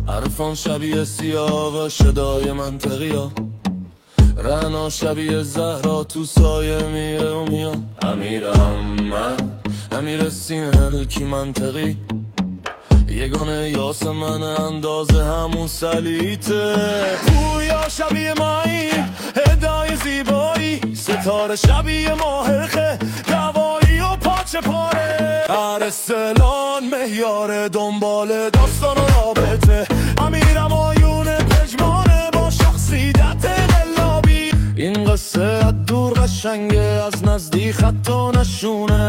عرفان شبیه سیاه و شدای منطقی ها، رعنا شبیه زهرا تو سایه میره و میاد. امیرم من، امیر سینه کی منطقی، یگانه یاسمن اندازه همون سلیته. پویا شبیه مایی، هدای زیبایی، ستاره شبیه ماهخه، دوایی و پاچه پاره. ارسلان مهیار دنبال داستان و رابطه، امیرم آیون پژمانه با شخصیت قلابی. این قصه از دور قشنگه، از نزدیک حتی نشونه.